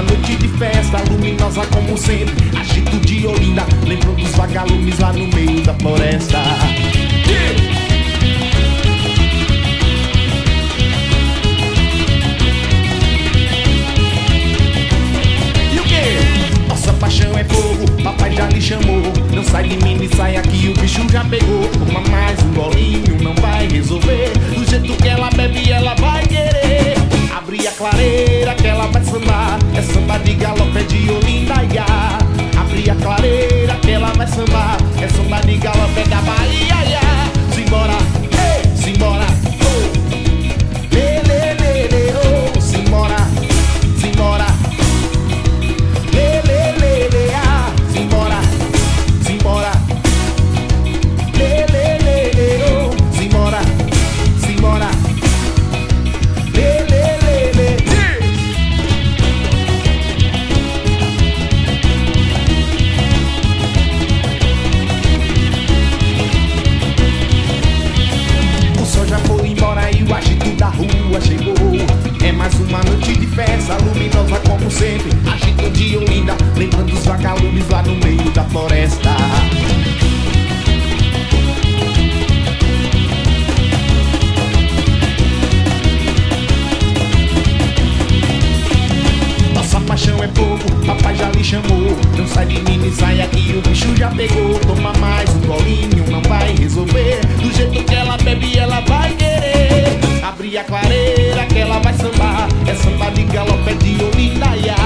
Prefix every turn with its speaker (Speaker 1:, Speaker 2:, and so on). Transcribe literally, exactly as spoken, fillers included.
Speaker 1: noite de festa, luminosa como sempre. Agito de Olinda, lembro dos vagalumes lá no meio da floresta. Yeah! Nossa paixão é fogo, papai já lhe chamou. Não sai de mim e sai aqui, o bicho já pegou. Toma mais um golinho, não vai resolver. Do jeito que ela bebe, ela vai querer. Abre a clareira que ela vai sambar. É samba de galope, é de Olinda, ia. Abre a clareira que ela vai sambar. É samba de galope, é da Bahia, ia. Simbora, ei, simbora, oh. Lê, lê, lê, lê, oh. Simbora, simbora. Simbora, simbora, lê, lê, lê, lê, oh. Simbora, simbora, lê, lê, lê, lê. O sol já foi embora e o agito da rua chegou. É mais uma noite de festa, luminosa como sempre. Agito de Olinda, lembrando os vagalumes lá no meio da floresta. Nossa paixão é fogo, papai já lhe chamou. Não sai de mim, sai aqui, o bicho já pegou. Toma mais um golinho, não vai resolver. Do jeito que ela bebe, ela vai querer. Abre a clareira que ela vai sambar. É samba de galope, é de Olinda, ia.